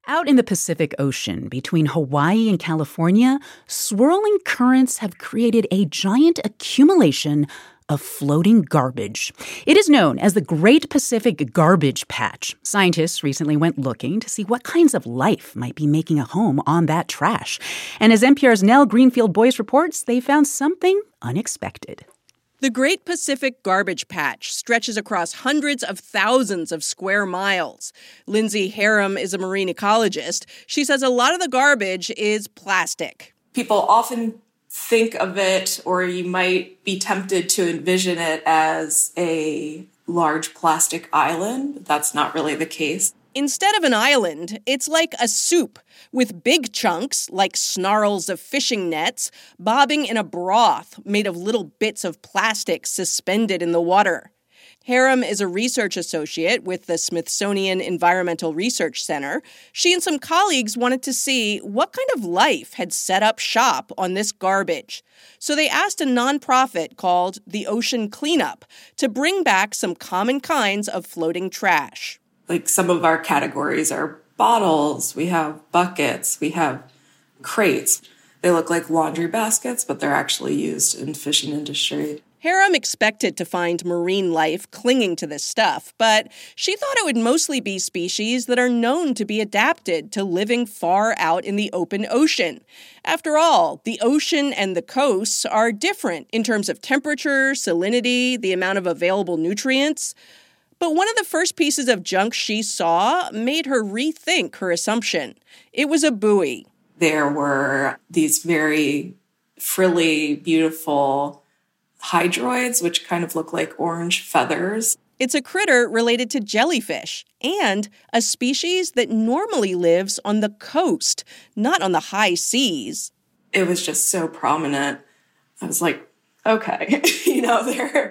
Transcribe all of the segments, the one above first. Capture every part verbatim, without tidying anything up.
Out in the Pacific Ocean, between Hawaii and California, swirling currents have created a giant accumulation of floating garbage. It is known as the Great Pacific Garbage Patch. Scientists recently went looking to see what kinds of life might be making a home on that trash. And as N P R's Nell Greenfield-Boyce reports, they found something unexpected. The Great Pacific Garbage Patch stretches across hundreds of thousands of square miles. Lindsay Harum is a marine ecologist. She says a lot of the garbage is plastic. People often think of it, or you might be tempted to envision it as a large plastic island. That's not really the case. Instead of an island, it's like a soup, with big chunks, like snarls of fishing nets, bobbing in a broth made of little bits of plastic suspended in the water. Harum is a research associate with the Smithsonian Environmental Research Center. She and some colleagues wanted to see what kind of life had set up shop on this garbage. So they asked a nonprofit called the Ocean Cleanup to bring back some common kinds of floating trash. Like some of our categories are bottles, we have buckets, we have crates. They look like laundry baskets, but they're actually used in the fishing industry. Harum expected to find marine life clinging to this stuff, but she thought it would mostly be species that are known to be adapted to living far out in the open ocean. After all, the ocean and the coasts are different in terms of temperature, salinity, the amount of available nutrients. But one of the first pieces of junk she saw made her rethink her assumption. It was a buoy. There were these very frilly, beautiful hydroids, which kind of look like orange feathers. It's a critter related to jellyfish and a species that normally lives on the coast, not on the high seas. It was just so prominent. I was like, okay, you know, they're...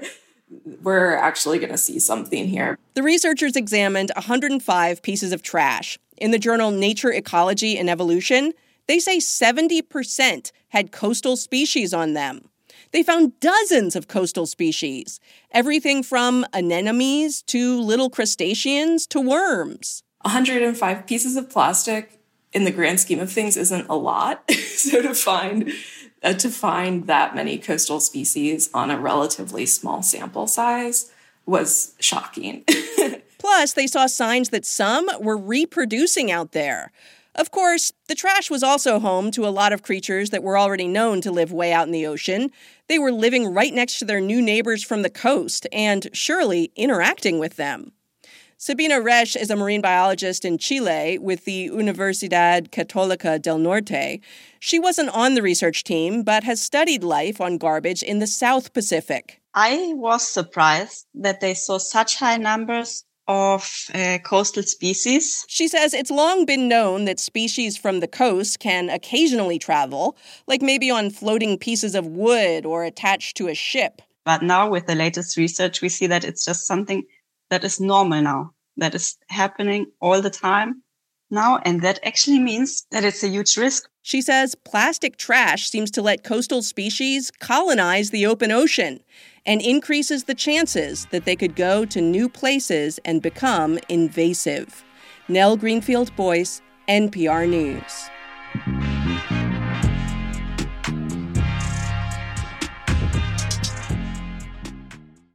we're actually going to see something here. The researchers examined one hundred five pieces of trash. In the journal Nature, Ecology, and Evolution, they say seventy percent had coastal species on them. They found dozens of coastal species, everything from anemones to little crustaceans to worms. one hundred five pieces of plastic in the grand scheme of things isn't a lot. So to find Uh, to find that many coastal species on a relatively small sample size was shocking. Plus, they saw signs that some were reproducing out there. Of course, the trash was also home to a lot of creatures that were already known to live way out in the ocean. They were living right next to their new neighbors from the coast and surely interacting with them. Sabina Resch is a marine biologist in Chile with the Universidad Católica del Norte. She wasn't on the research team, but has studied life on garbage in the South Pacific. I was surprised that they saw such high numbers of uh, coastal species. She says it's long been known that species from the coast can occasionally travel, like maybe on floating pieces of wood or attached to a ship. But now with the latest research, we see that it's just something that is normal now, that is happening all the time now, and that actually means that it's a huge risk. She says plastic trash seems to let coastal species colonize the open ocean and increases the chances that they could go to new places and become invasive. Nell Greenfield-Boyce, N P R News.